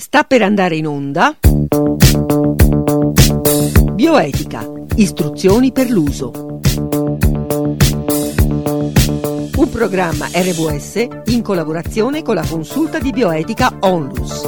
Sta per andare in onda Bioetica, istruzioni per l'uso. Un programma RWS in collaborazione con la consulta di bioetica Onlus.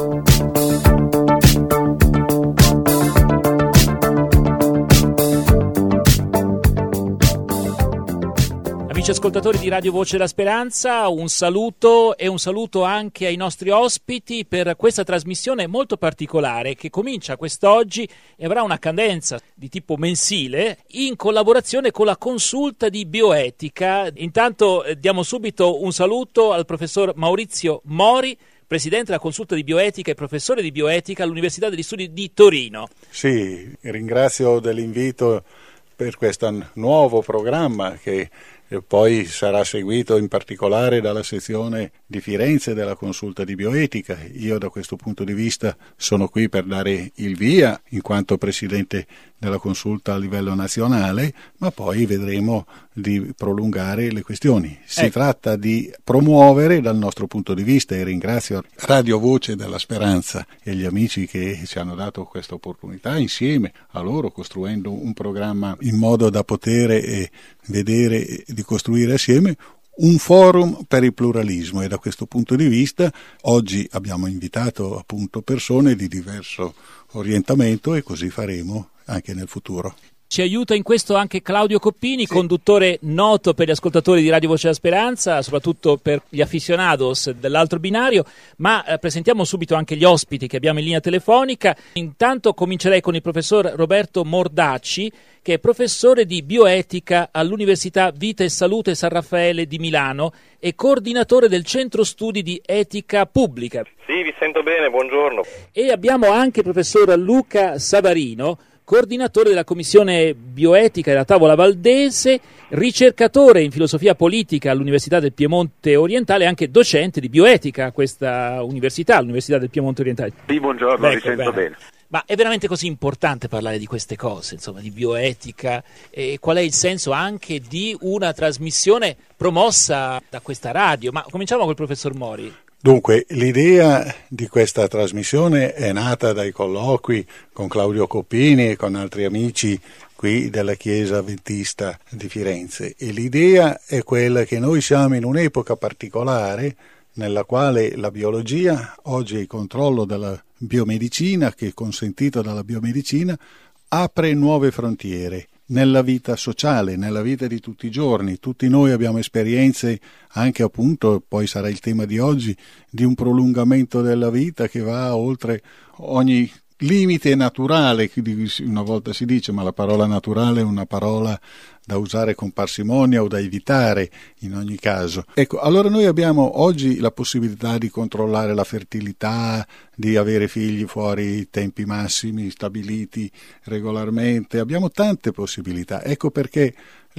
Amici ascoltatori di Radio Voce della Speranza, un saluto e un saluto anche ai nostri ospiti per questa trasmissione molto particolare che comincia quest'oggi e avrà una cadenza di tipo mensile in collaborazione con la consulta di bioetica. Intanto diamo subito un saluto al professor Maurizio Mori, presidente della consulta di bioetica e professore di bioetica all'Università degli Studi di Torino. Sì, ringrazio dell'invito per questo nuovo programma che poi sarà seguito in particolare dalla sezione di Firenze della consulta di bioetica. Io da questo punto di vista sono qui per dare il via in quanto presidente della consulta a livello nazionale, ma poi vedremo di prolungare le questioni. Si tratta di promuovere dal nostro punto di vista, e ringrazio Radio Voce della Speranza e gli amici che ci hanno dato questa opportunità, insieme a loro costruendo un programma in modo da poter vedere di costruire assieme un forum per il pluralismo, e da questo punto di vista oggi abbiamo invitato appunto persone di diverso orientamento e così faremo anche nel futuro. Ci aiuta in questo anche Claudio Coppini, sì, conduttore noto per gli ascoltatori di Radio Voce della Speranza, soprattutto per gli aficionados dell'altro binario, ma presentiamo subito anche gli ospiti che abbiamo in linea telefonica. Intanto comincerei con il professor Roberto Mordacci, che è professore di bioetica all'Università Vita e Salute San Raffaele di Milano e coordinatore del Centro Studi di Etica Pubblica. Sì, vi sento bene, buongiorno. E abbiamo anche il professor Luca Savarino, coordinatore della Commissione Bioetica della Tavola Valdese, ricercatore in filosofia politica all'Università del Piemonte Orientale e anche docente di bioetica a questa università, l'Università del Piemonte Orientale. Sì, buongiorno, vi sento bene. Ma è veramente così importante parlare di queste cose, insomma, di bioetica? E qual è il senso anche di una trasmissione promossa da questa radio? Ma cominciamo col professor Mori. Dunque, l'idea di questa trasmissione è nata dai colloqui con Claudio Coppini e con altri amici qui della Chiesa Adventista di Firenze, e l'idea è quella che noi siamo in un'epoca particolare nella quale la biologia, oggi è il controllo della biomedicina, che è consentito dalla biomedicina, apre nuove frontiere nella vita sociale, nella vita di tutti i giorni. Tutti noi abbiamo esperienze, anche appunto, poi sarà il tema di oggi, di un prolungamento della vita che va oltre ogni limite naturale. Una volta si dice, ma la parola naturale è una parola da usare con parsimonia o da evitare in ogni caso. Ecco, allora noi abbiamo oggi la possibilità di controllare la fertilità, di avere figli fuori i tempi massimi stabiliti regolarmente, abbiamo tante possibilità. Ecco perché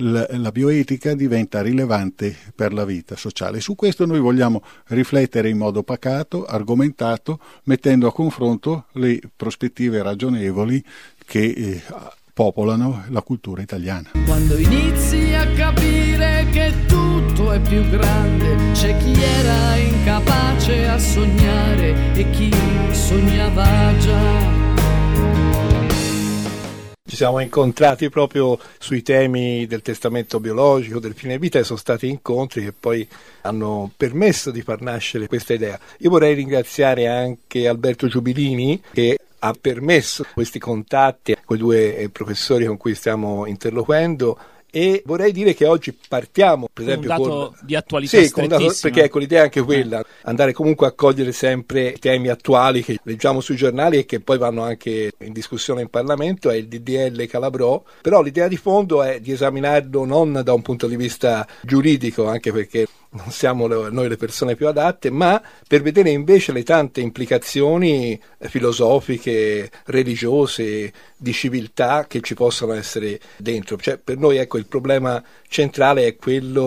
la bioetica diventa rilevante per la vita sociale. Su questo noi vogliamo riflettere in modo pacato, argomentato, mettendo a confronto le prospettive ragionevoli che popolano la cultura italiana. Quando inizi a capire che tutto è più grande, c'è chi era incapace a sognare e chi sognava già. Ci siamo incontrati proprio sui temi del testamento biologico, del fine vita, e sono stati incontri che poi hanno permesso di far nascere questa idea. Io vorrei ringraziare anche Alberto Giubilini, che ha permesso questi contatti con i due professori con cui stiamo interloquendo, e vorrei dire che oggi partiamo per esempio con un dato di attualità strettissimo, perché ecco, l'idea è anche quella, andare comunque a cogliere sempre temi attuali che leggiamo sui giornali e che poi vanno anche in discussione in Parlamento. È il DDL Calabrò, però l'idea di fondo è di esaminarlo non da un punto di vista giuridico, anche perché non siamo noi le persone più adatte, ma per vedere invece le tante implicazioni filosofiche, religiose, di civiltà che ci possono essere dentro. Cioè, per noi, ecco, il problema centrale è quello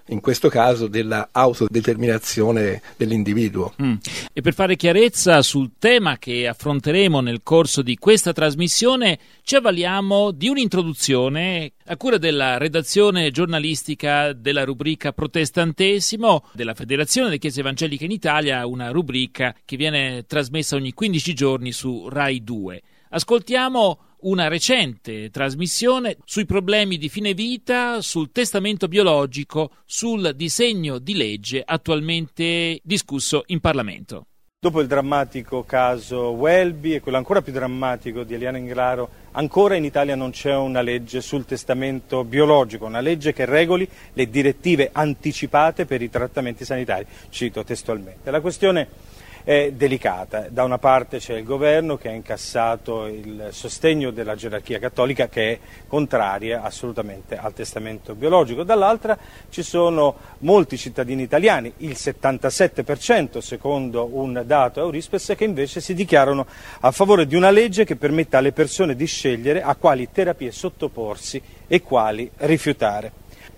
in questo caso della autodeterminazione dell'individuo. E per fare chiarezza sul tema che affronteremo nel corso di questa trasmissione, ci avvaliamo di un'introduzione a cura della redazione giornalistica della rubrica Protestantesimo della Federazione delle Chiese Evangeliche in Italia, una rubrica che viene trasmessa ogni 15 giorni su Rai 2. Ascoltiamo una recente trasmissione sui problemi di fine vita, sul testamento biologico, sul disegno di legge attualmente discusso in Parlamento. Dopo il drammatico caso Welby e quello ancora più drammatico di Eliana Englaro, ancora in Italia non c'è una legge sul testamento biologico, una legge che regoli le direttive anticipate per i trattamenti sanitari. Cito testualmente. La questione è delicata. Da una parte c'è il governo che ha incassato il sostegno della gerarchia cattolica, che è contraria assolutamente al testamento biologico, dall'altra ci sono molti cittadini italiani, il 77% secondo un dato Eurispes, che invece si dichiarano a favore di una legge che permetta alle persone di scegliere a quali terapie sottoporsi e quali rifiutare.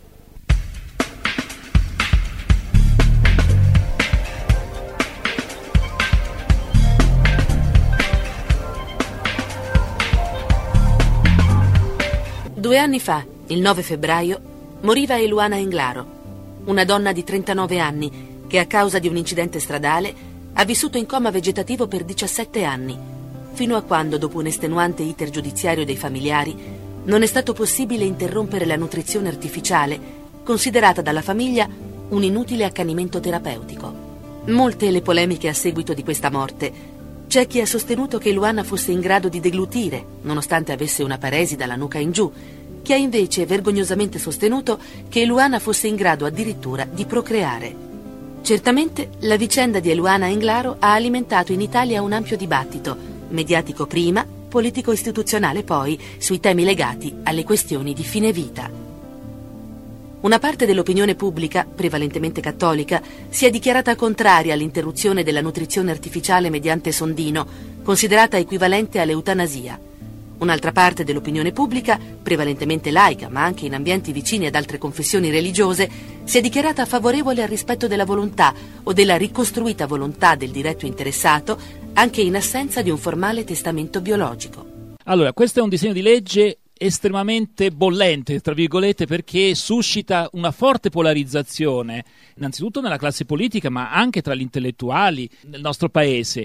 Due anni fa, il 9 febbraio, moriva Eluana Englaro, una donna di 39 anni che a causa di un incidente stradale ha vissuto in coma vegetativo per 17 anni, fino a quando, dopo un estenuante iter giudiziario dei familiari, non è stato possibile interrompere la nutrizione artificiale, considerata dalla famiglia un inutile accanimento terapeutico. Molte le polemiche a seguito di questa morte. C'è chi ha sostenuto che Eluana fosse in grado di deglutire, nonostante avesse una paresi dalla nuca in giù, chi ha invece vergognosamente sostenuto che Eluana fosse in grado addirittura di procreare. Certamente la vicenda di Eluana Englaro ha alimentato in Italia un ampio dibattito, mediatico prima, politico-istituzionale poi, sui temi legati alle questioni di fine vita. Una parte dell'opinione pubblica, prevalentemente cattolica, si è dichiarata contraria all'interruzione della nutrizione artificiale mediante sondino, considerata equivalente all'eutanasia. Un'altra parte dell'opinione pubblica, prevalentemente laica, ma anche in ambienti vicini ad altre confessioni religiose, si è dichiarata favorevole al rispetto della volontà o della ricostruita volontà del diretto interessato, anche in assenza di un formale testamento biologico. Allora, questo è un disegno di legge estremamente bollente, tra virgolette, perché suscita una forte polarizzazione, innanzitutto nella classe politica, ma anche tra gli intellettuali nel nostro paese.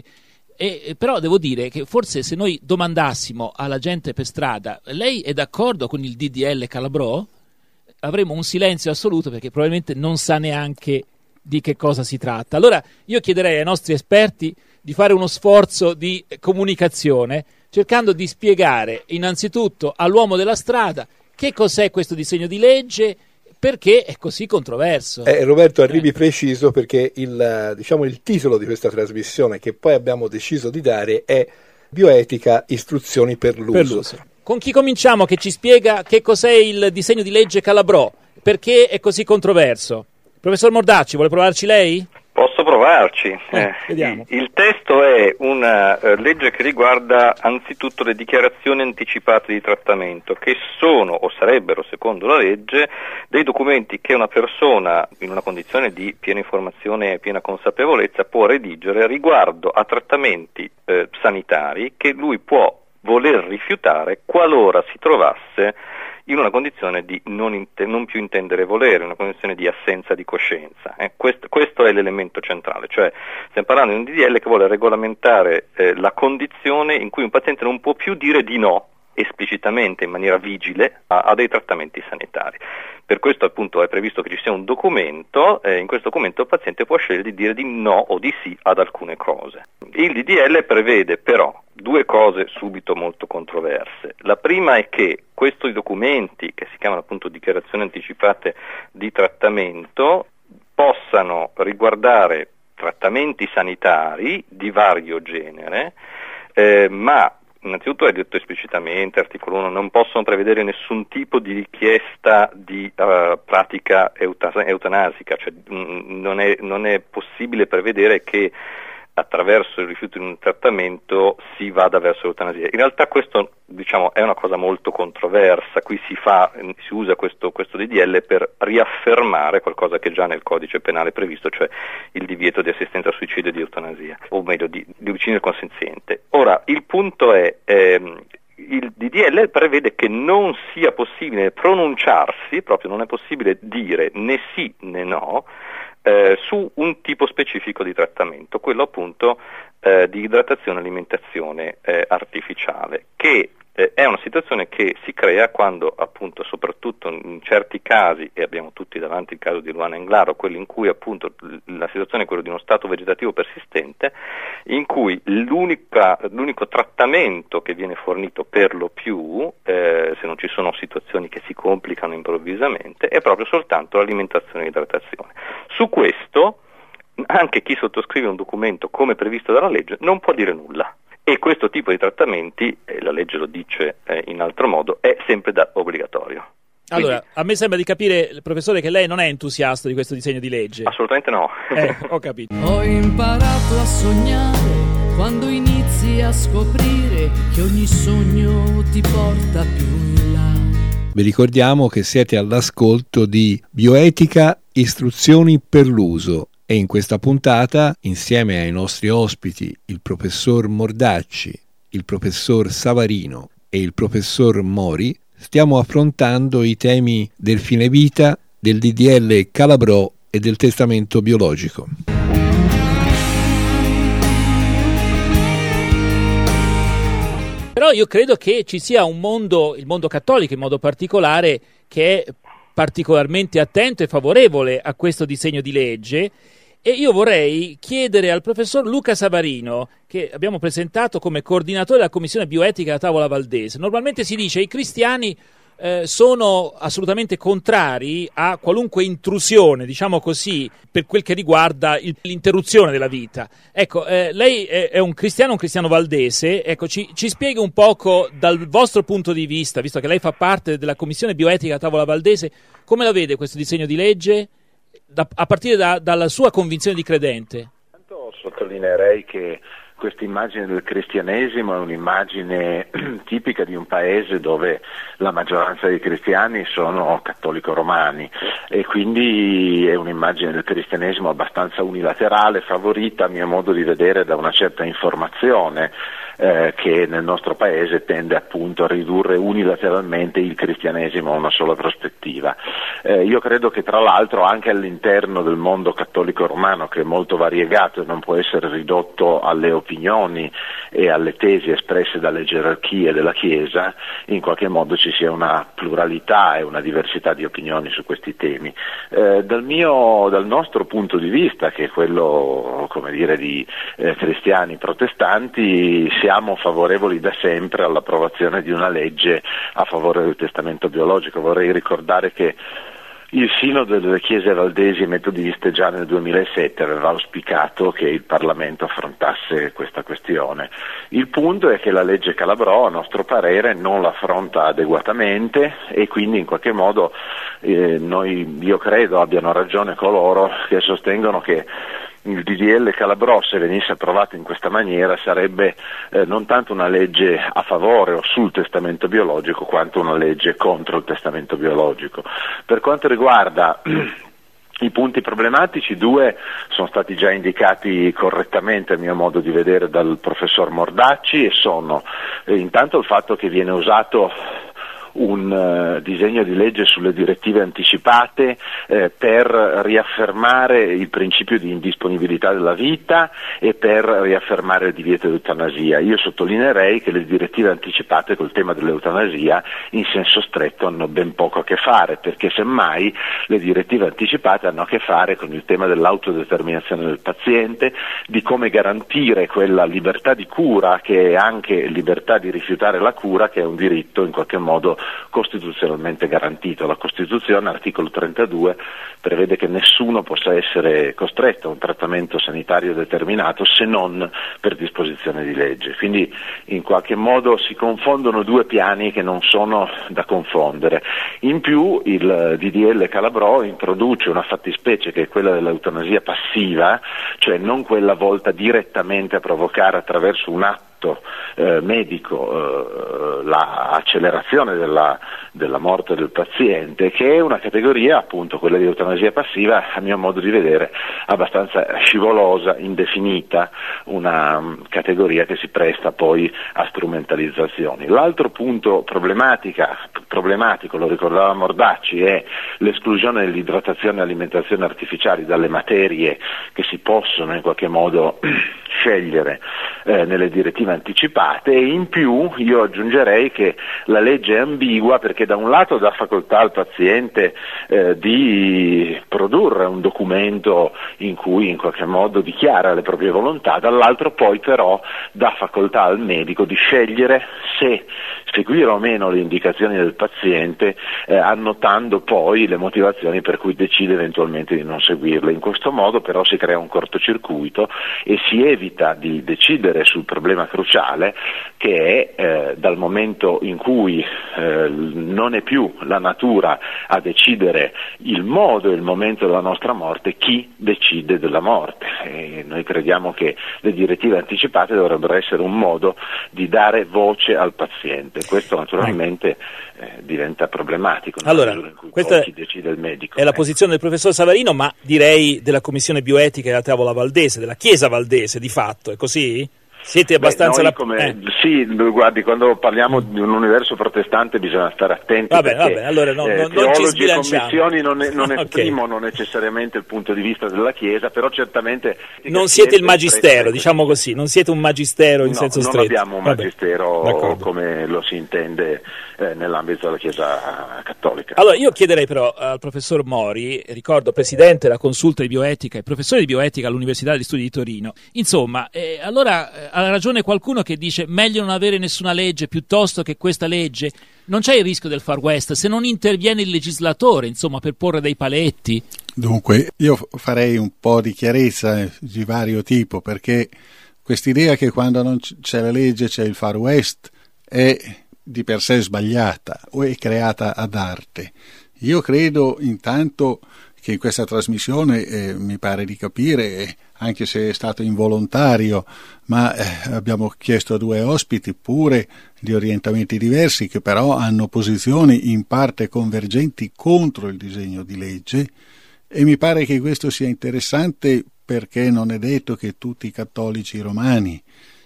Però devo dire che forse se noi domandassimo alla gente per strada lei è d'accordo con il DDL Calabrò, avremmo un silenzio assoluto, perché probabilmente non sa neanche di che cosa si tratta. Allora io chiederei ai nostri esperti di fare uno sforzo di comunicazione, cercando di spiegare innanzitutto all'uomo della strada che cos'è questo disegno di legge, perché è così controverso. Roberto, arrivi preciso, perché il titolo di questa trasmissione, che poi abbiamo deciso di dare, è Bioetica, istruzioni per l'uso. Con chi cominciamo che ci spiega che cos'è il disegno di legge Calabrò, perché è così controverso? Professor Mordacci, vuole provarci lei? Posso provarci. Vediamo. Il testo è una legge che riguarda anzitutto le dichiarazioni anticipate di trattamento, che sono o sarebbero, secondo la legge, dei documenti che una persona in una condizione di piena informazione e piena consapevolezza può redigere riguardo a trattamenti sanitari che lui può voler rifiutare qualora si trovasse in una condizione di non più intendere volere, una condizione di assenza di coscienza. Questo è l'elemento centrale, cioè stiamo parlando di un DDL che vuole regolamentare la condizione in cui un paziente non può più dire di no esplicitamente, in maniera vigile, a dei trattamenti sanitari. Per questo appunto è previsto che ci sia un documento, in questo documento il paziente può scegliere di dire di no o di sì ad alcune cose. Il DDL prevede però due cose subito molto controverse. La prima è che questi documenti, che si chiamano appunto dichiarazioni anticipate di trattamento, possano riguardare trattamenti sanitari di vario genere, ma innanzitutto è detto esplicitamente, articolo 1, non possono prevedere nessun tipo di richiesta di pratica eutanasica, cioè non è possibile prevedere che attraverso il rifiuto di un trattamento si vada verso l'eutanasia. In realtà questo, diciamo, è una cosa molto controversa. Qui si usa questo DDL per riaffermare qualcosa che già nel codice penale è previsto, cioè il divieto di assistenza al suicidio e di eutanasia, o meglio di omicidio consenziente. Ora, il punto è il DDL prevede che non sia possibile pronunciarsi, proprio non è possibile dire né sì né no, su un tipo specifico di trattamento, quello appunto di idratazione e alimentazione artificiale, che è una situazione che si crea quando appunto, soprattutto in certi casi, e abbiamo tutti davanti il caso di Luana Englaro, quello in cui appunto la situazione è quella di uno stato vegetativo persistente, in cui l'unico trattamento che viene fornito per lo più, se non ci sono situazioni che si complicano improvvisamente, è proprio soltanto l'alimentazione e l'idratazione. Su questo anche chi sottoscrive un documento come previsto dalla legge non può dire nulla. E questo tipo di trattamenti, la legge lo dice in altro modo, è sempre obbligatorio. Allora, a me sembra di capire, professore, che lei non è entusiasta di questo disegno di legge. Assolutamente no. Ho capito. Ho imparato a sognare quando inizi a scoprire che ogni sogno ti porta più in là. Vi ricordiamo che siete all'ascolto di Bioetica, istruzioni per l'uso. E in questa puntata, insieme ai nostri ospiti, il professor Mordacci, il professor Savarino e il professor Mori, stiamo affrontando i temi del fine vita, del DDL Calabrò e del testamento biologico. Però io credo che ci sia un mondo, il mondo cattolico in modo particolare, che è particolarmente attento e favorevole a questo disegno di legge. E io vorrei chiedere al professor Luca Savarino, che abbiamo presentato come coordinatore della Commissione Bioetica della Tavola Valdese. Normalmente si dice che i cristiani sono assolutamente contrari a qualunque intrusione, diciamo così, per quel che riguarda l'interruzione della vita. Ecco, lei è un cristiano valdese, ecco, ci spieghi un poco dal vostro punto di vista, visto che lei fa parte della Commissione Bioetica della Tavola Valdese, come la vede questo disegno di legge? A partire dalla sua convinzione di credente. Intanto sottolineerei che questa immagine del cristianesimo è un'immagine tipica di un paese dove la maggioranza dei cristiani sono cattolico-romani e quindi è un'immagine del cristianesimo abbastanza unilaterale, favorita a mio modo di vedere da una certa informazione che nel nostro paese tende appunto a ridurre unilateralmente il cristianesimo a una sola prospettiva. Io credo che tra l'altro anche all'interno del mondo cattolico romano, che è molto variegato e non può essere ridotto alle opinioni e alle tesi espresse dalle gerarchie della Chiesa, in qualche modo ci sia una pluralità e una diversità di opinioni su questi temi. Dal nostro punto di vista, che è quello, come dire, di cristiani protestanti, siamo favorevoli da sempre all'approvazione di una legge a favore del testamento biologico. Vorrei ricordare che il Sinodo delle Chiese Valdesi e Metodiste già nel 2007 aveva auspicato che il Parlamento affrontasse questa questione. Il punto è che la legge Calabrò, a nostro parere, non l'affronta adeguatamente e quindi in qualche modo io credo abbiano ragione coloro che sostengono che il DDL Calabrò, se venisse approvato in questa maniera, sarebbe non tanto una legge a favore o sul testamento biologico quanto una legge contro il testamento biologico. Per quanto riguarda i punti problematici, due sono stati già indicati correttamente a mio modo di vedere dal professor Mordacci e sono intanto il fatto che viene usato un disegno di legge sulle direttive anticipate per riaffermare il principio di indisponibilità della vita e per riaffermare il divieto di eutanasia. Io sottolineerei che le direttive anticipate col tema dell'eutanasia in senso stretto hanno ben poco a che fare, perché semmai le direttive anticipate hanno a che fare con il tema dell'autodeterminazione del paziente, di come garantire quella libertà di cura che è anche libertà di rifiutare la cura, che è un diritto in qualche modo costituzionalmente garantito. La Costituzione, articolo 32, prevede che nessuno possa essere costretto a un trattamento sanitario determinato se non per disposizione di legge. Quindi in qualche modo si confondono due piani che non sono da confondere. In più il DDL Calabrò introduce una fattispecie che è quella dell'eutanasia passiva, cioè non quella volta direttamente a provocare attraverso un atto medico l'accelerazione della morte del paziente, che è una categoria, appunto quella di eutanasia passiva, a mio modo di vedere abbastanza scivolosa, indefinita, una categoria che si presta poi a strumentalizzazioni. L'altro punto problematico, lo ricordava Mordacci, è l'esclusione dell'idratazione e alimentazione artificiali dalle materie che si possono in qualche modo scegliere nelle direttive anticipate, e in più io aggiungerei che la legge è ambigua perché da un lato dà facoltà al paziente di produrre un documento in cui in qualche modo dichiara le proprie volontà, dall'altro poi però dà facoltà al medico di scegliere se seguire o meno le indicazioni del paziente, annotando poi le motivazioni per cui decide eventualmente di non seguirle. In questo modo però si crea un cortocircuito e si evita di decidere sul problema cruciale, che è dal momento in cui non è più la natura a decidere il modo e il momento della nostra morte, chi decide della morte. E noi crediamo che le direttive anticipate dovrebbero essere un modo di dare voce al paziente. Questo naturalmente diventa problematico nella misura in cui questa chi decide il medico. È la posizione del professor Savarino, ma direi della Commissione Bioetica della Tavola Valdese, della Chiesa Valdese, di fatto, è così? Siete abbastanza... Sì, guardi, quando parliamo di un universo protestante bisogna stare attenti, vabbè, allora non ci sbilanciamo. E commissioni non esprimono necessariamente il punto di vista della Chiesa, però certamente... Non siete il magistero, diciamo così, non siete un magistero in senso stretto. Non abbiamo un magistero come lo si intende nell'ambito della Chiesa cattolica. Allora, io chiederei però al professor Mori, ricordo presidente della consulta di bioetica e professore di bioetica all'Università degli Studi di Torino, insomma, allora... Ha ragione qualcuno che dice meglio non avere nessuna legge piuttosto che questa legge. Non c'è il rischio del Far West se non interviene il legislatore, insomma, per porre dei paletti? Dunque, io farei un po' di chiarezza di vario tipo, perché quest'idea che quando non c'è la legge c'è il Far West è di per sé sbagliata o è creata ad arte. Io credo intanto che in questa trasmissione, mi pare di capire, anche se è stato involontario, ma abbiamo chiesto a due ospiti pure di orientamenti diversi che però hanno posizioni in parte convergenti contro il disegno di legge, e mi pare che questo sia interessante perché non è detto che tutti i cattolici romani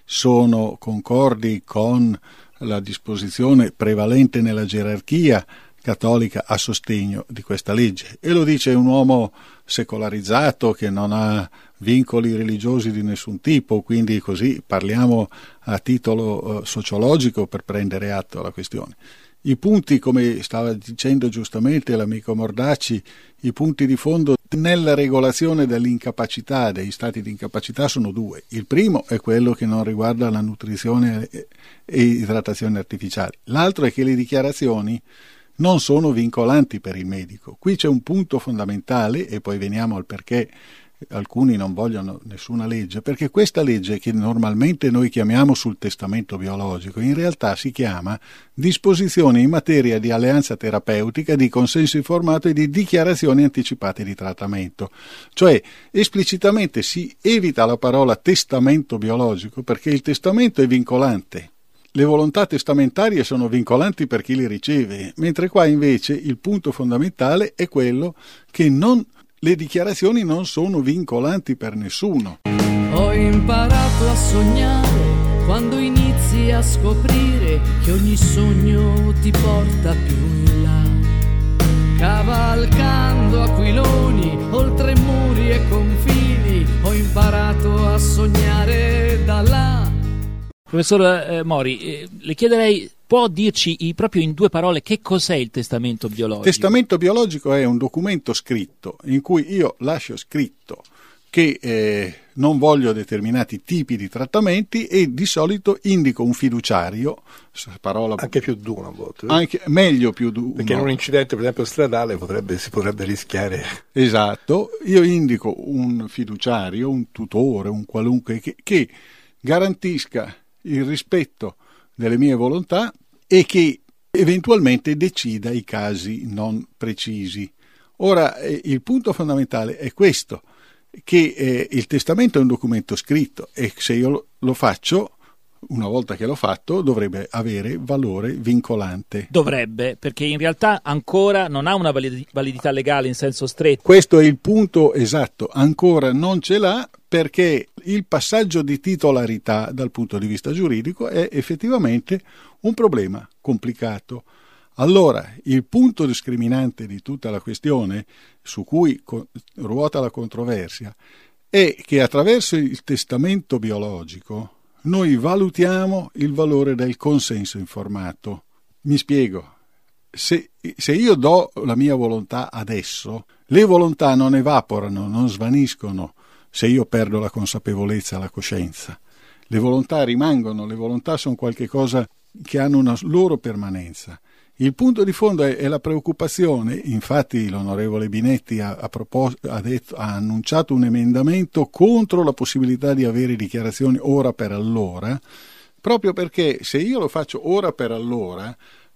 sono concordi con la disposizione prevalente nella gerarchia cattolica a sostegno di questa legge, e lo dice un uomo secolarizzato che non ha vincoli religiosi di nessun tipo, quindi così parliamo a titolo sociologico per prendere atto alla questione. I punti, come stava dicendo giustamente l'amico Mordacci, i punti di fondo nella regolazione dell'incapacità, dei stati di incapacità, sono due. Il primo è quello che non riguarda la nutrizione e idratazione artificiali. L'altro è che le dichiarazioni non sono vincolanti per il medico. Qui c'è un punto fondamentale, e poi veniamo al perché alcuni non vogliono nessuna legge, perché questa legge che normalmente noi chiamiamo sul testamento biologico in realtà si chiama disposizioni in materia di alleanza terapeutica, di consenso informato e di dichiarazioni anticipate di trattamento. Cioè esplicitamente si evita la parola testamento biologico perché il testamento è vincolante. Le volontà testamentarie sono vincolanti per chi le riceve, mentre qua invece il punto fondamentale è quello che le dichiarazioni non sono vincolanti per nessuno. Ho imparato a sognare quando inizi a scoprire che ogni sogno ti porta più in là. Cavalcando aquiloni oltre muri e confini, ho imparato a sognare da là. Professor Mori, le chiederei, può dirci proprio in due parole che cos'è il testamento biologico? Il testamento biologico è un documento scritto in cui io lascio scritto che non voglio determinati tipi di trattamenti e di solito indico un fiduciario, parola anche più di uno a volte, anche meglio più di uno, perché in un incidente per esempio stradale si potrebbe rischiare. Esatto, io indico un fiduciario, un tutore, un qualunque che garantisca il rispetto delle mie volontà e che eventualmente decida i casi non precisi. Ora, il punto fondamentale è questo, che il testamento è un documento scritto e se io lo faccio, una volta che l'ho fatto, dovrebbe avere valore vincolante. Dovrebbe, perché in realtà ancora non ha una validità legale in senso stretto. Questo è il punto esatto, ancora non ce l'ha perché il passaggio di titolarità dal punto di vista giuridico è effettivamente un problema complicato. Allora, il punto discriminante di tutta la questione su cui ruota la controversia è che attraverso il testamento biologico noi valutiamo il valore del consenso informato. Mi spiego. Se io do la mia volontà adesso, le volontà non evaporano, non svaniscono se io perdo la consapevolezza, la coscienza. Le volontà rimangono, le volontà sono qualche cosa che hanno una loro permanenza. Il punto di fondo è la preoccupazione, infatti l'onorevole Binetti ha annunciato un emendamento contro la possibilità di avere dichiarazioni ora per allora, proprio perché se io lo faccio ora per allora,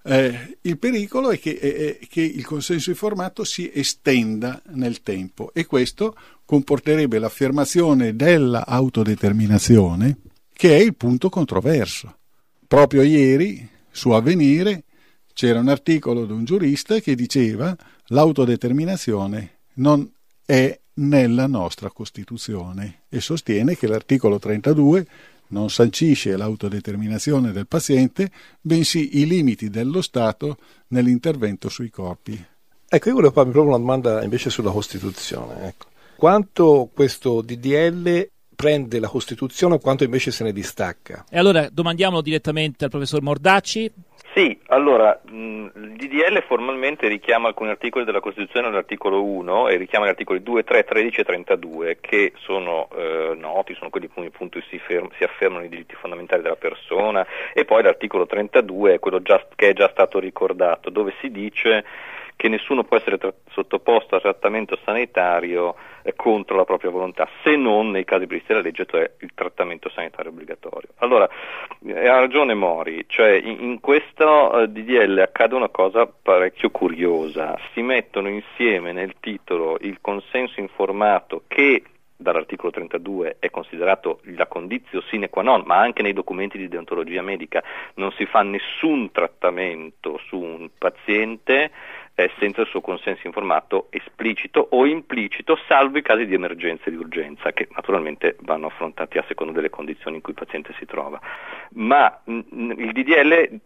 il pericolo è che il consenso informato si estenda nel tempo e questo comporterebbe l'affermazione della autodeterminazione, che è il punto controverso. Proprio ieri, su Avvenire, c'era un articolo di un giurista che diceva l'autodeterminazione non è nella nostra Costituzione e sostiene che l'articolo 32 non sancisce l'autodeterminazione del paziente, bensì i limiti dello Stato nell'intervento sui corpi. Ecco, io volevo farmi proprio una domanda invece sulla Costituzione. Ecco. Quanto questo DDL prende la Costituzione o quanto invece se ne distacca? E allora domandiamolo direttamente al professor Mordacci. Sì, allora, il DDL formalmente richiama alcuni articoli della Costituzione all'articolo 1 e richiama gli articoli 2, 3, 13 e 32 che sono noti, sono quelli in cui appunto si affermano i diritti fondamentali della persona, e poi l'articolo 32 è quello che è già stato ricordato, dove si dice che nessuno può essere sottoposto a trattamento sanitario contro la propria volontà, se non nei casi previsti dalla legge, cioè il trattamento sanitario obbligatorio. Allora, ha ragione Mori, cioè in questo DDL accade una cosa parecchio curiosa, si mettono insieme nel titolo il consenso informato che dall'articolo 32 è considerato la conditio sine qua non, ma anche nei documenti di deontologia medica non si fa nessun trattamento su un paziente senza il suo consenso informato esplicito o implicito, salvo i casi di emergenza e di urgenza, che naturalmente vanno affrontati a seconda delle condizioni in cui il paziente si trova. Ma il DDL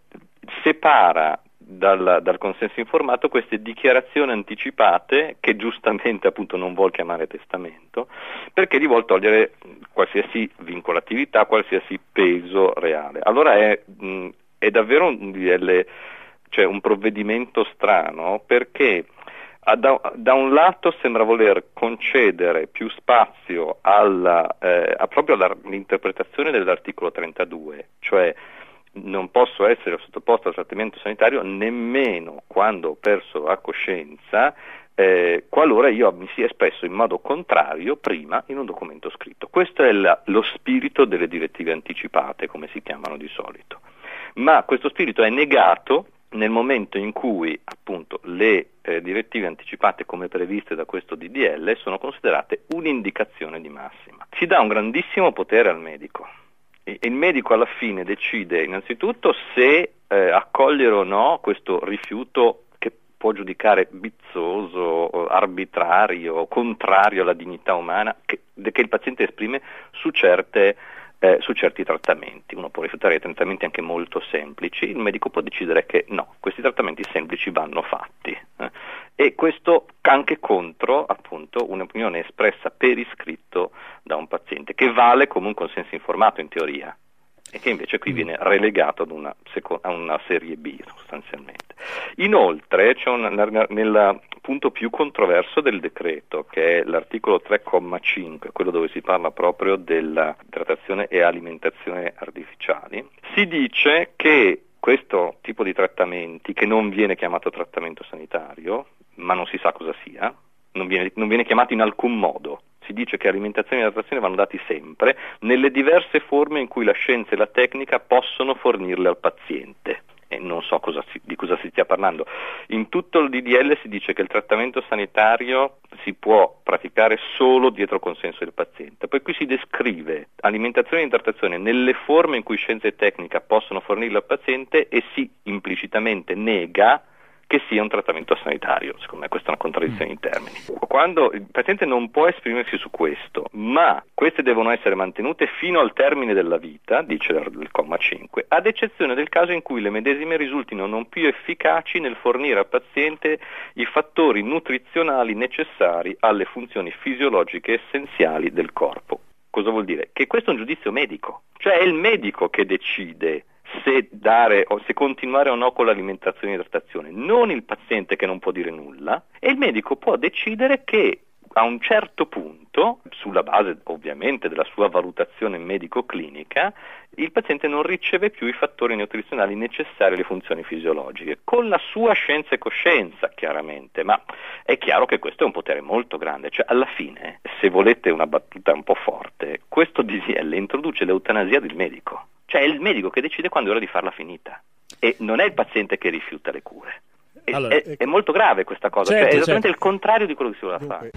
separa dal consenso informato queste dichiarazioni anticipate, che giustamente appunto non vuol chiamare testamento, perché gli vuol togliere qualsiasi vincolatività, qualsiasi peso reale. Allora è davvero un DDL, cioè un provvedimento strano, perché da un lato sembra voler concedere più spazio proprio all'interpretazione dell'articolo 32, cioè non posso essere sottoposto al trattamento sanitario nemmeno quando ho perso la coscienza, qualora io mi sia espresso in modo contrario prima in un documento scritto. Questo è lo spirito delle direttive anticipate, come si chiamano di solito. Ma questo spirito è negato nel momento in cui appunto le direttive anticipate come previste da questo DDL sono considerate un'indicazione di massima. Si dà un grandissimo potere al medico e il medico alla fine decide innanzitutto se accogliere o no questo rifiuto che può giudicare bizzoso, arbitrario, contrario alla dignità umana che il paziente esprime su certi trattamenti. Uno può rifiutare dei trattamenti anche molto semplici, il medico può decidere che no, questi trattamenti semplici vanno fatti, e questo anche contro appunto un'opinione espressa per iscritto da un paziente, che vale come un consenso informato in teoria. e che invece qui viene relegato ad a una serie B sostanzialmente. Inoltre c'è nel punto più controverso del decreto, che è l'articolo 3,5, quello dove si parla proprio della idratazione e alimentazione artificiali, si dice che questo tipo di trattamenti, che non viene chiamato trattamento sanitario, ma non si sa cosa sia, non viene chiamato in alcun modo. Si dice che alimentazione e idratazione vanno dati sempre nelle diverse forme in cui la scienza e la tecnica possono fornirle al paziente. E non so di cosa si stia parlando. In tutto il DDL si dice che il trattamento sanitario si può praticare solo dietro consenso del paziente. Poi qui si descrive alimentazione e idratazione nelle forme in cui scienza e tecnica possono fornirle al paziente e si implicitamente nega che sia un trattamento sanitario. Secondo me questa è una contraddizione in termini. Quando il paziente non può esprimersi su questo, ma queste devono essere mantenute fino al termine della vita, dice il comma 5, ad eccezione del caso in cui le medesime risultino non più efficaci nel fornire al paziente i fattori nutrizionali necessari alle funzioni fisiologiche essenziali del corpo. Cosa vuol dire? Che questo è un giudizio medico, cioè è il medico che decide se dare o se continuare o no con l'alimentazione e idratazione, non il paziente che non può dire nulla, e il medico può decidere che a un certo punto, sulla base ovviamente della sua valutazione medico-clinica, il paziente non riceve più i fattori nutrizionali necessari alle funzioni fisiologiche, con la sua scienza e coscienza chiaramente, ma è chiaro che questo è un potere molto grande, cioè alla fine, se volete una battuta un po' forte, questo DDL introduce l'eutanasia del medico. Cioè è il medico che decide quando è ora di farla finita e non è il paziente che rifiuta le cure. Allora, è molto grave questa cosa, certo, cioè è esattamente certo. Il contrario di quello che si voleva fare.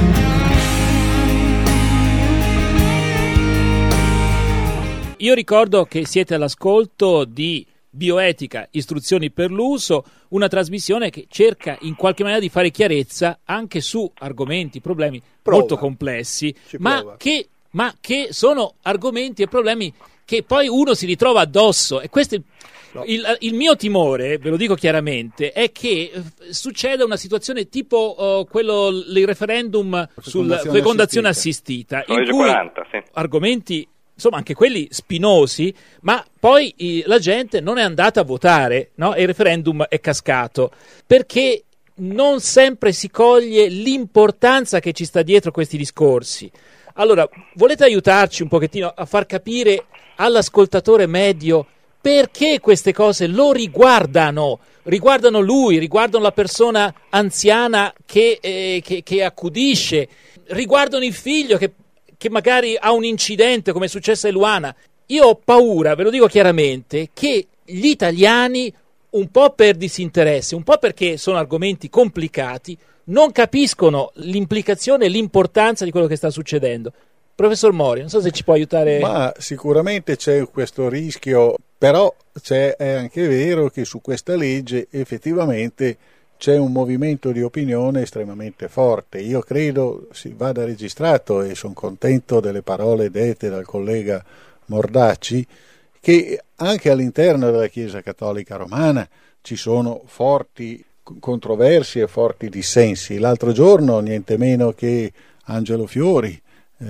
Io ricordo che siete all'ascolto di Bioetica, istruzioni per l'uso, una trasmissione che cerca in qualche maniera di fare chiarezza anche su argomenti, problemi molto complessi, ma che sono argomenti e problemi che poi uno si ritrova addosso, e questo il mio timore, ve lo dico chiaramente, è che succeda una situazione tipo il referendum sulla fecondazione assistita in cui 40, sì. Argomenti, insomma, anche quelli spinosi, ma poi la gente non è andata a votare, no? E il referendum è cascato, perché non sempre si coglie l'importanza che ci sta dietro questi discorsi. Allora, volete aiutarci un pochettino a far capire all'ascoltatore medio perché queste cose lo riguardano lui, riguardano la persona anziana che accudisce, riguardano il figlio che magari ha un incidente come è successo a Eluana. Io ho paura, ve lo dico chiaramente, che gli italiani, un po' per disinteresse, un po' perché sono argomenti complicati, non capiscono l'implicazione e l'importanza di quello che sta succedendo. Professor Mori, non so se ci può aiutare. Ma sicuramente c'è questo rischio, però è anche vero che su questa legge effettivamente c'è un movimento di opinione estremamente forte. Io credo si vada registrato, e sono contento delle parole dette dal collega Mordacci, che anche all'interno della Chiesa Cattolica Romana ci sono forti controversie e forti dissensi. L'altro giorno niente meno che Angelo Fiori,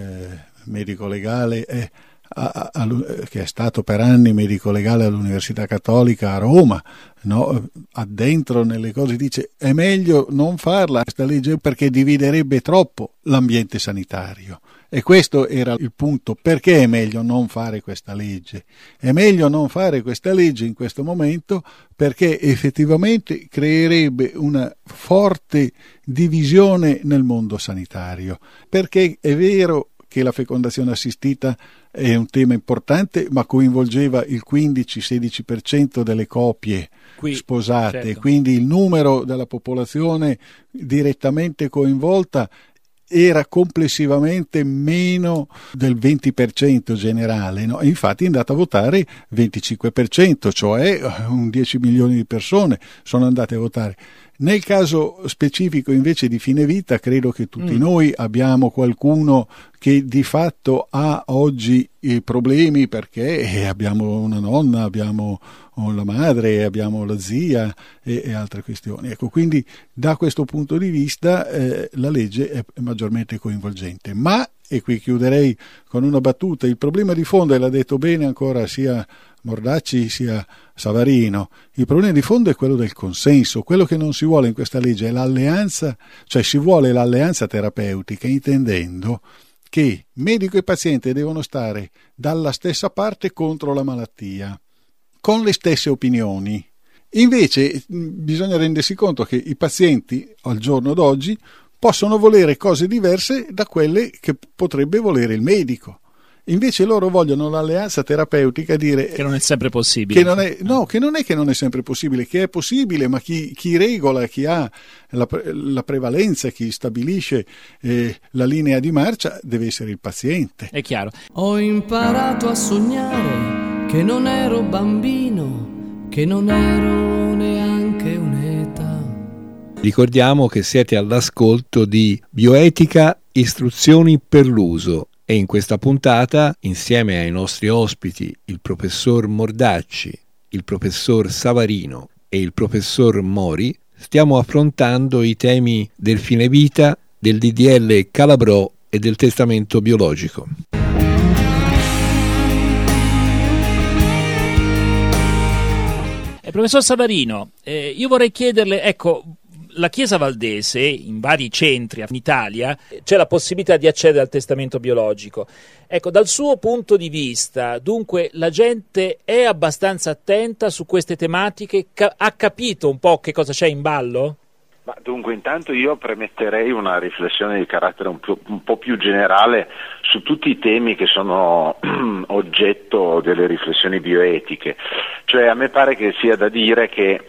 medico legale, che è stato per anni medico legale all'Università Cattolica a Roma, no? Addentro nelle cose dice: è meglio non farla questa legge perché dividerebbe troppo l'ambiente sanitario. E questo era il punto: perché è meglio non fare questa legge? È meglio non fare questa legge in questo momento perché effettivamente creerebbe una forte divisione nel mondo sanitario, perché è vero che la fecondazione assistita è un tema importante, ma coinvolgeva il 15-16% delle coppie sposate, certo. Quindi il numero della popolazione direttamente coinvolta era complessivamente meno del 20% generale, no? Infatti è andato a votare 25%, cioè 10 milioni di persone sono andate a votare. Nel caso specifico invece di fine vita, credo che tutti noi abbiamo qualcuno che di fatto ha oggi i problemi, perché abbiamo una nonna, abbiamo la madre, abbiamo la zia e altre questioni. Ecco, quindi da questo punto di vista la legge è maggiormente coinvolgente, ma e qui chiuderei con una battuta, il problema di fondo, e l'ha detto bene ancora sia Mordacci sia Savarino, il problema di fondo è quello del consenso. Quello che non si vuole in questa legge è l'alleanza, cioè si vuole l'alleanza terapeutica, intendendo che medico e paziente devono stare dalla stessa parte contro la malattia, con le stesse opinioni. Invece bisogna rendersi conto che i pazienti al giorno d'oggi possono volere cose diverse da quelle che potrebbe volere il medico. Invece loro vogliono l'alleanza terapeutica, dire che non è sempre possibile. Che non è sempre possibile, che è possibile, ma chi regola, chi ha la prevalenza, chi stabilisce la linea di marcia deve essere il paziente. È chiaro. Ho imparato a sognare che non ero bambino, che non ero neanche un'età. Ricordiamo che siete all'ascolto di Bioetica, istruzioni per l'uso. E in questa puntata, insieme ai nostri ospiti, il professor Mordacci, il professor Savarino e il professor Mori, stiamo affrontando i temi del fine vita, del DDL Calabrò e del testamento biologico. Professor Savarino, io vorrei chiederle, ecco, la Chiesa Valdese, in vari centri in Italia, c'è la possibilità di accedere al testamento biologico. Ecco, dal suo punto di vista, dunque, la gente è abbastanza attenta su queste tematiche? Ha capito un po' che cosa c'è in ballo? Ma dunque, intanto io premetterei una riflessione di carattere un po' più generale su tutti i temi che sono oggetto delle riflessioni bioetiche. Cioè, a me pare che sia da dire che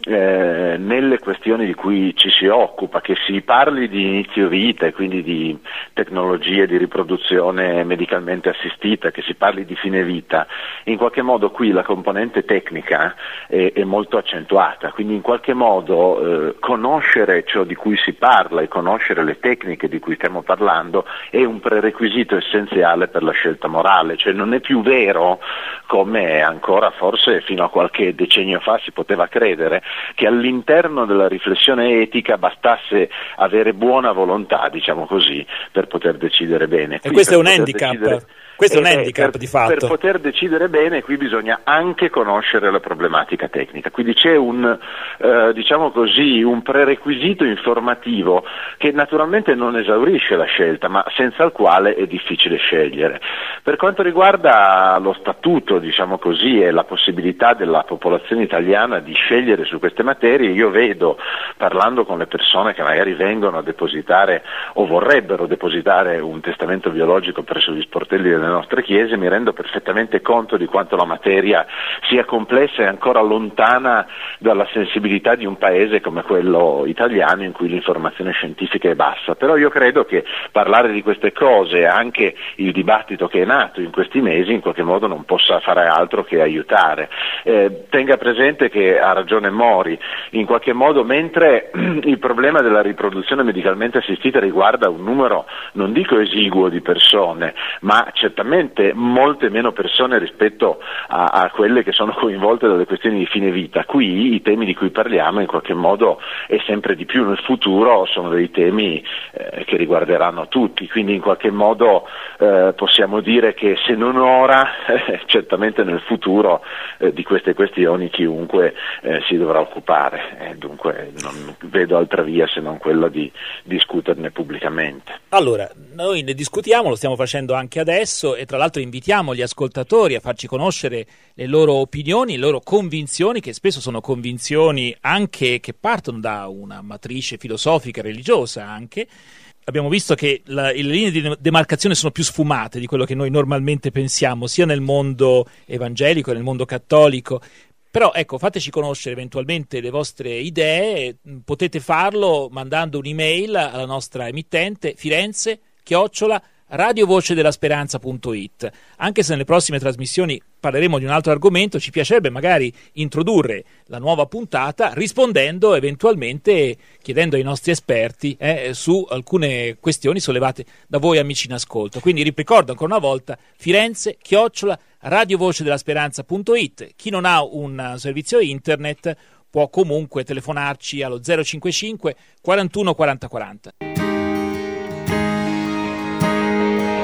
nelle questioni di cui ci si occupa, che si parli di inizio vita e quindi di tecnologie di riproduzione medicalmente assistita, che si parli di fine vita, in qualche modo qui la componente tecnica è molto accentuata, quindi in qualche modo conoscere ciò di cui si parla e conoscere le tecniche di cui stiamo parlando è un prerequisito essenziale per la scelta morale, cioè non è più vero, come ancora forse fino a qualche decennio fa si poteva credere, che all'interno della riflessione etica bastasse avere buona volontà, diciamo così, per poter decidere bene. E questo è un handicap. Questo è un handicap di fatto. Per poter decidere bene qui bisogna anche conoscere la problematica tecnica, quindi c'è diciamo così, un prerequisito informativo che naturalmente non esaurisce la scelta, ma senza il quale è difficile scegliere. Per quanto riguarda lo statuto, diciamo così, e la possibilità della popolazione italiana di scegliere su queste materie, io vedo, parlando con le persone che magari vengono a depositare o vorrebbero depositare un testamento biologico presso gli sportelli delle nostre chiese, mi rendo perfettamente conto di quanto la materia sia complessa e ancora lontana dalla sensibilità di un paese come quello italiano, in cui l'informazione scientifica è bassa. Però io credo che parlare di queste cose, anche il dibattito che è nato in questi mesi, in qualche modo non possa fare altro che aiutare. Tenga presente che ha ragione Mori, in qualche modo, mentre il problema della riproduzione medicalmente assistita riguarda un numero, non dico esiguo di persone, ma certamente molte meno persone rispetto a quelle che sono coinvolte dalle questioni di fine vita. Qui i temi di cui parliamo in qualche modo e sempre di più nel futuro sono dei temi che riguarderanno tutti, quindi in qualche modo possiamo dire che se non ora, certamente nel futuro di queste questioni chiunque si dovrà occupare, dunque non vedo altra via se non quella di discuterne pubblicamente. Allora, noi ne discutiamo, lo stiamo facendo anche adesso e tra l'altro invitiamo gli ascoltatori a farci conoscere le loro opinioni, le loro convinzioni, che spesso sono convinzioni anche che partono da una matrice filosofica e religiosa anche. Abbiamo visto che le linee di demarcazione sono più sfumate di quello che noi normalmente pensiamo, sia nel mondo evangelico che nel mondo cattolico. Però ecco, fateci conoscere eventualmente le vostre idee, potete farlo mandando un'email alla nostra emittente firenze@radiovocedellasperanza.it. Anche se nelle prossime trasmissioni parleremo di un altro argomento, ci piacerebbe magari introdurre la nuova puntata rispondendo eventualmente, chiedendo ai nostri esperti su alcune questioni sollevate da voi amici in ascolto. Quindi ricordo ancora una volta firenze@radiovocedellasperanza.it. Chi non ha un servizio internet può comunque telefonarci allo 055 41 40 40.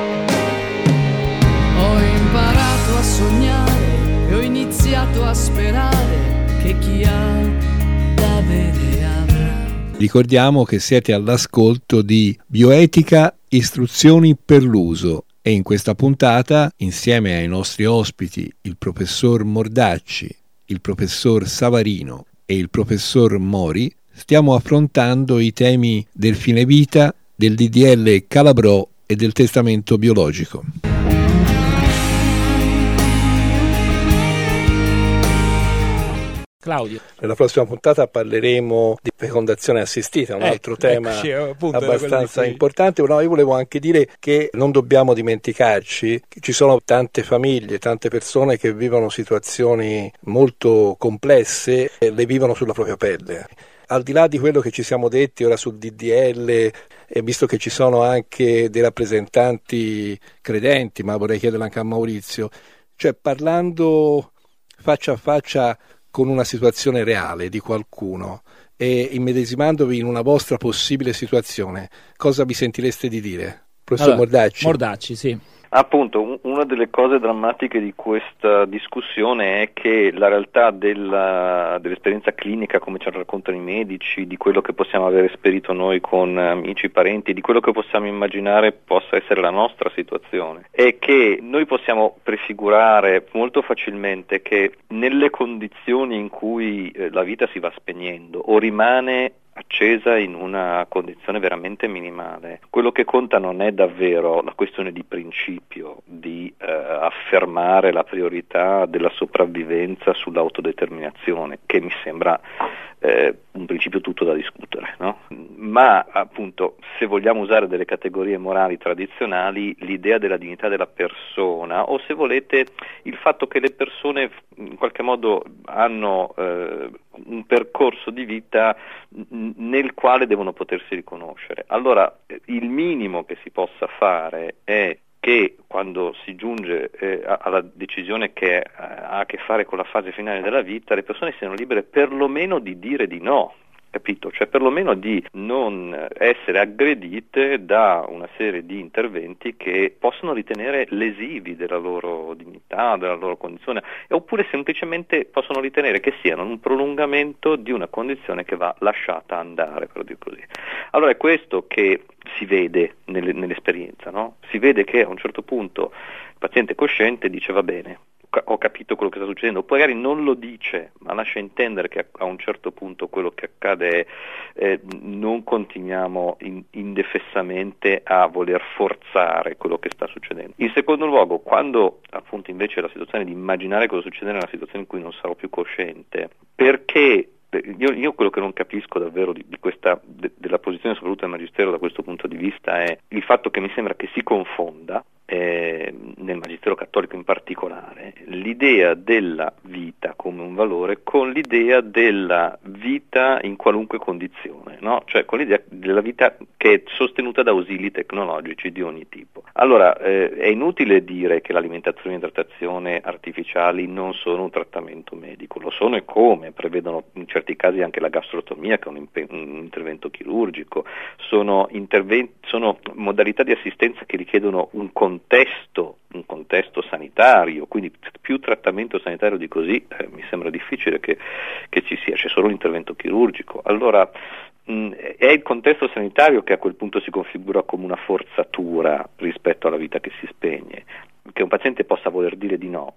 e ho iniziato a sperare che chi ha da avere avrà. Ricordiamo che siete all'ascolto di Bioetica, istruzioni per l'uso, e in questa puntata, insieme ai nostri ospiti, il professor Mordacci, il professor Savarino e il professor Mori, stiamo affrontando i temi del fine vita, del DDL Calabrò e del testamento biologico. Claudio. Nella prossima puntata parleremo di fecondazione assistita, un altro tema abbastanza importante. No, io volevo anche dire che non dobbiamo dimenticarci che ci sono tante famiglie, tante persone che vivono situazioni molto complesse e le vivono sulla propria pelle. Al di là di quello che ci siamo detti ora sul DDL, e visto che ci sono anche dei rappresentanti credenti, ma vorrei chiederlo anche a Maurizio, cioè parlando faccia a faccia con una situazione reale di qualcuno e immedesimandovi in una vostra possibile situazione, cosa vi sentireste di dire? Professor Mordacci? Mordacci, sì. Appunto, una delle cose drammatiche di questa discussione è che la realtà dell'esperienza clinica, come ci raccontano i medici, di quello che possiamo aver esperito noi con amici, parenti, di quello che possiamo immaginare possa essere la nostra situazione, è che noi possiamo prefigurare molto facilmente che nelle condizioni in cui la vita si va spegnendo o rimane accesa in una condizione veramente minimale, quello che conta non è davvero la questione di principio di affermare la priorità della sopravvivenza sull'autodeterminazione, che mi sembra un principio tutto da discutere, no? Ma appunto, se vogliamo usare delle categorie morali tradizionali, l'idea della dignità della persona, o se volete il fatto che le persone in qualche modo hanno un percorso di vita nel quale devono potersi riconoscere. Allora, il minimo che si possa fare è che quando si giunge alla decisione che ha a che fare con la fase finale della vita, le persone siano libere perlomeno di dire di no, capito? Cioè perlomeno di non essere aggredite da una serie di interventi che possono ritenere lesivi della loro dignità, della loro condizione, oppure semplicemente possono ritenere che siano un prolungamento di una condizione che va lasciata andare, per dire così. Allora è questo che si vede nell'esperienza, no? Si vede che a un certo punto il paziente cosciente dice va bene, ho capito quello che sta succedendo, poi magari non lo dice, ma lascia intendere che a un certo punto quello che accade è non continuiamo indefessamente a voler forzare quello che sta succedendo. In secondo luogo, quando appunto invece la situazione di immaginare cosa succede nella situazione in cui non sarò più cosciente, perché io quello che non capisco davvero di questa della posizione soprattutto del Magistero da questo punto di vista è il fatto che mi sembra che si confonda nel Magistero cattolico in particolare l'idea della vita come un valore con l'idea della vita in qualunque condizione, no? Cioè con l'idea della vita che è sostenuta da ausili tecnologici di ogni tipo. Allora è inutile dire che l'alimentazione e l'idratazione artificiali non sono un trattamento medico, lo sono e come, prevedono in certi casi anche la gastrotomia che è un intervento chirurgico, sono modalità di assistenza che richiedono un contesto sanitario, quindi più trattamento sanitario di così mi sembra difficile che ci sia, c'è solo l'intervento chirurgico. Allora è il contesto sanitario che a quel punto si configura come una forzatura rispetto alla vita che si spegne, che un paziente possa voler dire di no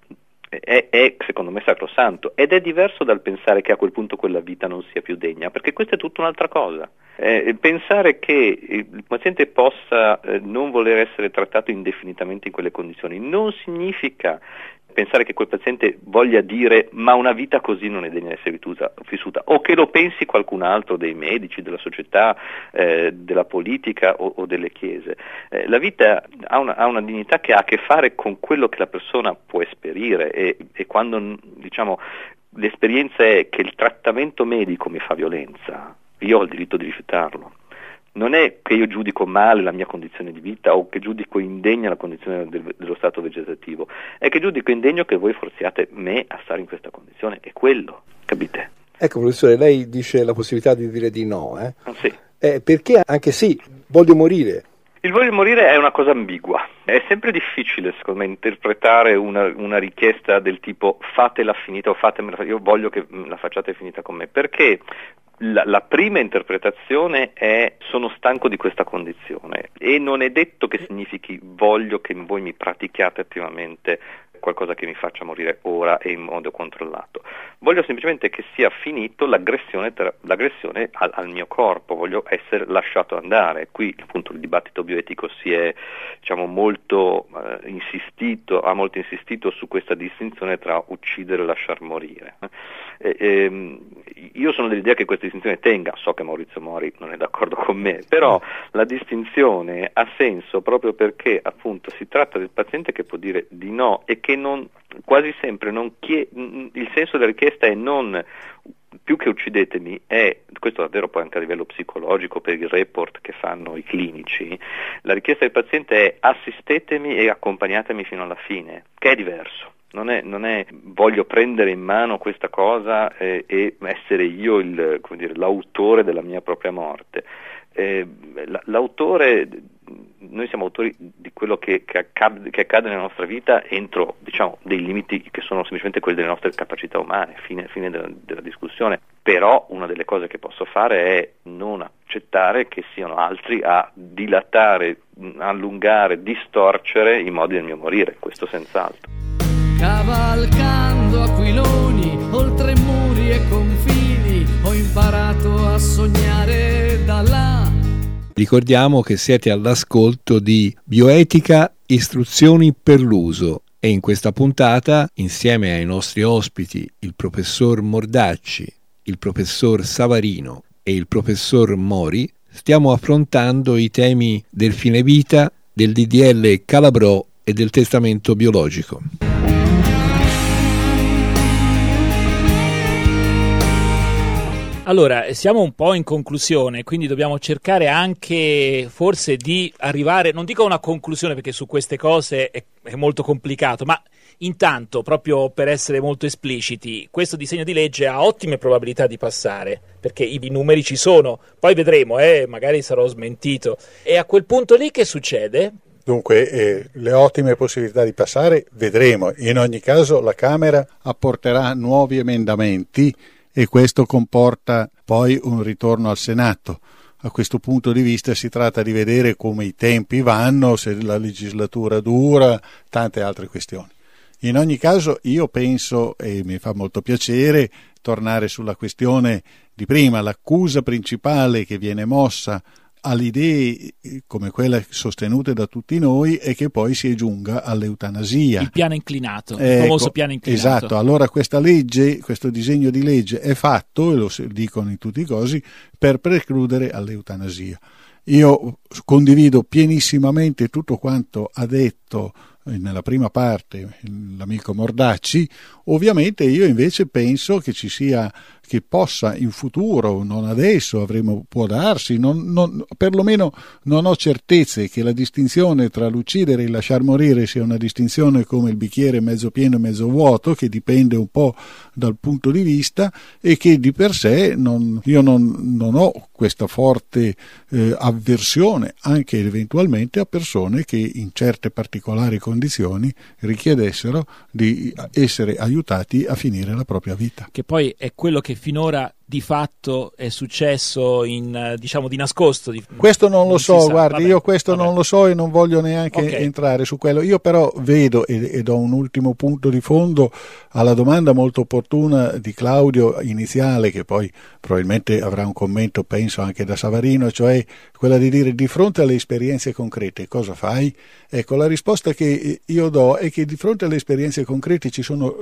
è secondo me sacrosanto, ed è diverso dal pensare che a quel punto quella vita non sia più degna, perché questa è tutta un'altra cosa. Pensare che il paziente possa non voler essere trattato indefinitamente in quelle condizioni non significa pensare che quel paziente voglia dire ma una vita così non è degna di essere vissuta, o che lo pensi qualcun altro dei medici, della società, della politica o delle chiese. La vita ha una dignità che ha a che fare con quello che la persona può esperire e quando diciamo l'esperienza è che il trattamento medico mi fa violenza, io ho il diritto di rifiutarlo. Non è che io giudico male la mia condizione di vita o che giudico indegna la condizione dello stato vegetativo, è che giudico indegno che voi forziate me a stare in questa condizione, è quello, capite? Ecco professore, lei dice la possibilità di dire di no, Sì. Perché anche sì, voglio morire. Il voglio morire è una cosa ambigua, è È sempre difficile, secondo me, interpretare una richiesta del tipo fatela finita o fatemela, io voglio che la facciate finita con me, perché la prima interpretazione è sono stanco di questa condizione, e non è detto che significhi voglio che voi mi pratichiate attivamente qualcosa che mi faccia morire ora e in modo controllato. Voglio semplicemente che sia finito l'aggressione al mio corpo, voglio essere lasciato andare. Qui appunto il dibattito bioetico ha molto insistito su questa distinzione tra uccidere e lasciar morire. Io sono dell'idea che questa distinzione tenga, so che Maurizio Mori non è d'accordo con me, però la distinzione ha senso proprio perché appunto si tratta del paziente che può dire di no e che quasi sempre il senso della richiesta è non più che uccidetemi, questo davvero poi anche a livello psicologico per i report che fanno i clinici, la richiesta del paziente è assistetemi e accompagnatemi fino alla fine, che è diverso. Non è voglio prendere in mano questa cosa e essere io l'autore della mia propria morte. L'autore, noi siamo autori di quello che accade nella nostra vita entro dei limiti che sono semplicemente quelli delle nostre capacità umane, fine della discussione. Però una delle cose che posso fare è non accettare che siano altri a dilatare, allungare, distorcere i modi del mio morire, questo senz'altro. Cavalcando aquiloni oltre muri e confini, ho imparato a sognare da là. Ricordiamo che siete all'ascolto di Bioetica, istruzioni per l'uso, e in questa puntata, insieme ai nostri ospiti, il professor Mordacci, il professor Savarino e il professor Mori, stiamo affrontando i temi del fine vita, del DDL Calabrò e del testamento biologico. Allora, siamo un po' in conclusione, quindi dobbiamo cercare anche forse di arrivare, non dico a una conclusione perché su queste cose è molto complicato, ma intanto, proprio per essere molto espliciti, questo disegno di legge ha ottime probabilità di passare, perché i numeri ci sono, poi vedremo, magari sarò smentito. E a quel punto lì che succede? Dunque, le ottime possibilità di passare vedremo. In ogni caso la Camera apporterà nuovi emendamenti e questo comporta poi un ritorno al Senato. A questo punto di vista si tratta di vedere come i tempi vanno, se la legislatura dura, tante altre questioni. In ogni caso io penso, e mi fa molto piacere, tornare sulla questione di prima, l'accusa principale che viene mossa alle idee come quelle sostenute da tutti noi e che poi si giunga all'eutanasia. Il piano inclinato, il famoso piano inclinato. Esatto, allora questa legge, questo disegno di legge è fatto, e lo dicono in tutti i cosi, per precludere all'eutanasia. Io condivido pianissimamente tutto quanto ha detto nella prima parte l'amico Mordacci. Ovviamente io invece penso che che possa in futuro, non adesso, può darsi, perlomeno non ho certezze che la distinzione tra l'uccidere e il lasciar morire sia una distinzione come il bicchiere mezzo pieno e mezzo vuoto, che dipende un po' dal punto di vista, e che di per sé io non ho questa forte avversione anche eventualmente a persone che in certe particolari condizioni richiedessero di essere aiutati a finire la propria vita. Che poi è quello che finora di fatto è successo di nascosto. Questo non lo so, guardi, io questo non lo so e non voglio neanche entrare su quello. Io però vedo, ed ho un ultimo punto di fondo alla domanda molto opportuna di Claudio iniziale, che poi probabilmente avrà un commento, penso, anche da Savarino, cioè quella di dire: di fronte alle esperienze concrete cosa fai? Ecco, la risposta che io do è che di fronte alle esperienze concrete ci sono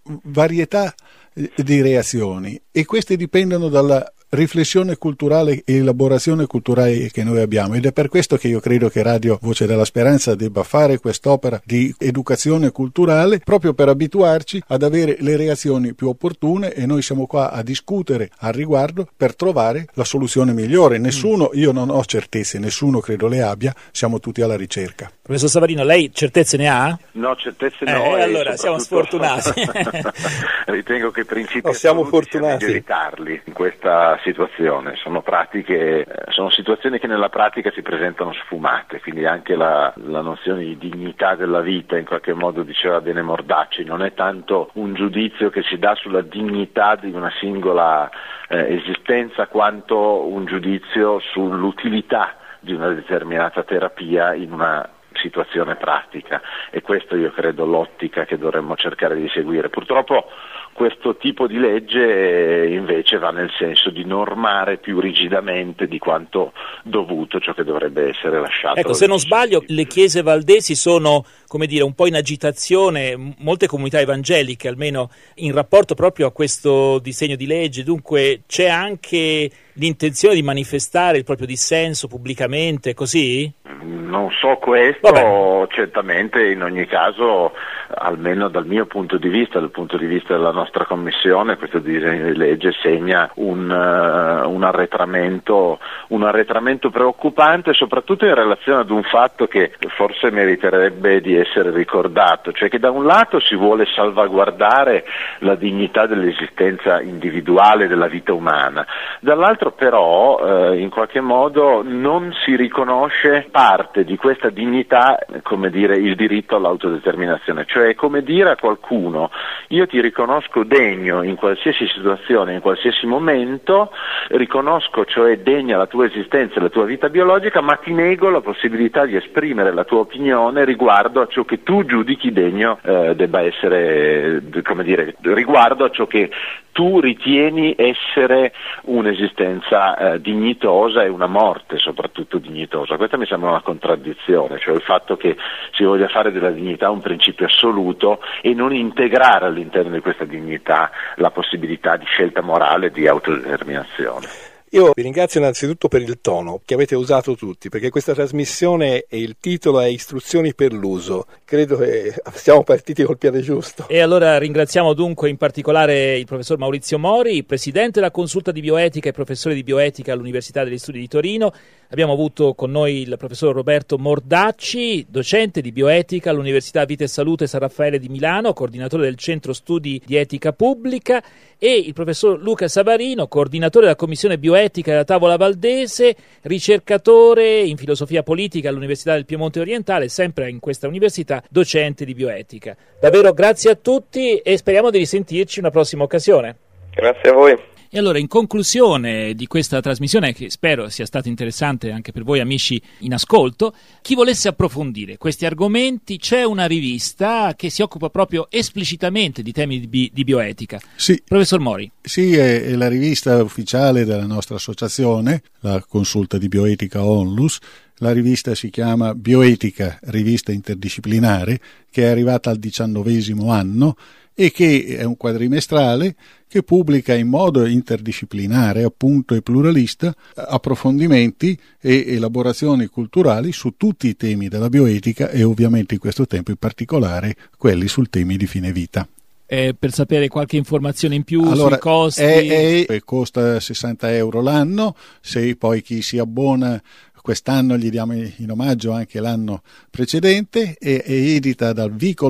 varietà di reazioni, e queste dipendono dalla riflessione culturale e elaborazione culturale che noi abbiamo, ed è per questo che io credo che Radio Voce della Speranza debba fare quest'opera di educazione culturale, proprio per abituarci ad avere le reazioni più opportune, e noi siamo qua a discutere al riguardo per trovare la soluzione migliore. Io non ho certezze, nessuno credo le abbia, siamo tutti alla ricerca. Professor Savarino, lei certezze ne ha? No, certezze no. Allora siamo sfortunati. Ritengo che i principi siamo fortunati di evitarli in questa situazione, sono situazioni che nella pratica si presentano sfumate, quindi anche la nozione di dignità della vita, in qualche modo diceva bene Mordacci, non è tanto un giudizio che si dà sulla dignità di una singola esistenza quanto un giudizio sull'utilità di una determinata terapia in una situazione pratica, e questo io credo l'ottica che dovremmo cercare di seguire. Purtroppo questo tipo di legge invece va nel senso di normare più rigidamente di quanto dovuto ciò che dovrebbe essere lasciato. Ecco, se non sbaglio, le chiese valdesi sono, come dire, un po' in agitazione, molte comunità evangeliche almeno, in rapporto proprio a questo disegno di legge, dunque c'è anche l'intenzione di manifestare il proprio dissenso pubblicamente, così? Non so questo, certamente in ogni caso, almeno dal mio punto di vista, dal punto di vista della nostra commissione, questo disegno di legge segna un arretramento preoccupante, soprattutto in relazione ad un fatto che forse meriterebbe di essere ricordato, cioè che da un lato si vuole salvaguardare la dignità dell'esistenza individuale della vita umana, dall'altro però in qualche modo non si riconosce parte di questa dignità, come dire, il diritto all'autodeterminazione, cioè è come dire a qualcuno: io ti riconosco degno in qualsiasi situazione, in qualsiasi momento, riconosco cioè degna la tua esistenza e la tua vita biologica, ma ti nego la possibilità di esprimere la tua opinione riguardo a ciò che tu giudichi degno debba essere, come dire, riguardo a ciò che tu ritieni essere un'esistenza dignitosa e una morte soprattutto dignitosa. Questa mi sembra una contraddizione, cioè il fatto che si voglia fare della dignità un principio assoluto e non integrare all'interno di questa dignità la possibilità di scelta morale e di autodeterminazione. Io vi ringrazio innanzitutto per il tono che avete usato tutti, perché questa trasmissione e il titolo è Istruzioni per l'uso. Credo che siamo partiti col piede giusto. E allora ringraziamo dunque in particolare il professor Maurizio Mori, presidente della consulta di bioetica e professore di bioetica all'Università degli Studi di Torino. Abbiamo avuto con noi il professor Roberto Mordacci, docente di bioetica all'Università Vita e Salute San Raffaele di Milano, coordinatore del Centro Studi di Etica Pubblica, e il professor Luca Savarino, coordinatore della Commissione Bioetica della Tavola Valdese, ricercatore in filosofia politica all'Università del Piemonte Orientale, sempre in questa università, docente di bioetica. Davvero grazie a tutti e speriamo di risentirci in una prossima occasione. Grazie a voi. E allora, in conclusione di questa trasmissione, che spero sia stata interessante anche per voi amici in ascolto, chi volesse approfondire questi argomenti, c'è una rivista che si occupa proprio esplicitamente di temi di bioetica. Sì. Professor Mori. Sì, è la rivista ufficiale della nostra associazione, la consulta di bioetica Onlus. La rivista si chiama Bioetica, rivista interdisciplinare, che è arrivata al 19° anno e che è un quadrimestrale che pubblica in modo interdisciplinare, appunto, e pluralista approfondimenti e elaborazioni culturali su tutti i temi della bioetica e ovviamente in questo tempo in particolare quelli sul temi di fine vita. Per sapere qualche informazione in più sui costi? Costa €60 l'anno, se poi chi si abbona quest'anno gli diamo in omaggio anche l'anno precedente, è edita dal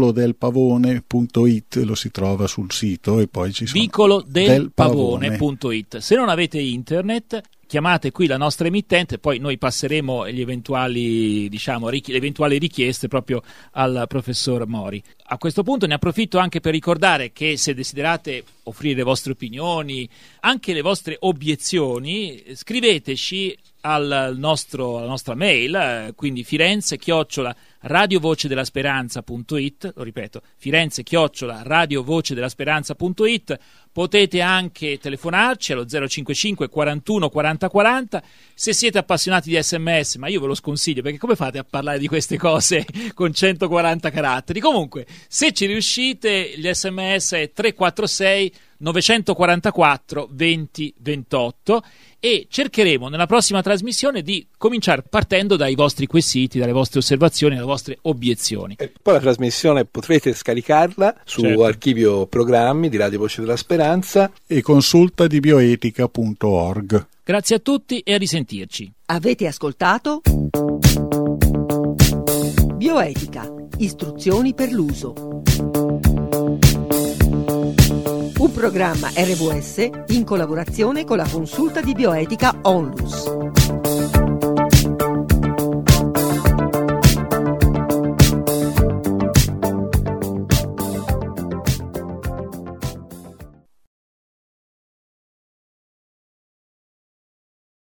vicolodelpavone.it, lo si trova sul sito e poi ci sono vicolodelpavone.it. Se non avete internet, chiamate qui la nostra emittente, poi noi passeremo gli eventuali, le eventuali richieste proprio al professor Mori. A questo punto ne approfitto anche per ricordare che se desiderate offrire le vostre opinioni, anche le vostre obiezioni, scriveteci alla nostra mail, quindi firenze@radiovocedellasperanza.it, lo ripeto, firenze@radiovocedellasperanza.it. Potete anche telefonarci allo 055 41 40 40. Se siete appassionati di SMS, ma io ve lo sconsiglio, perché come fate a parlare di queste cose con 140 caratteri? Comunque, se ci riuscite, gli SMS è 346 944 20 28 e cercheremo nella prossima trasmissione di cominciare partendo dai vostri quesiti, dalle vostre osservazioni, dalle vostre obiezioni. E poi la trasmissione potrete scaricarla su archivio programmi di Radio Voce della Speranza e consulta di bioetica.org. Grazie a tutti e a risentirci. Avete ascoltato Bioetica, istruzioni per l'uso. Un programma RWS in collaborazione con la consulta di bioetica Onlus.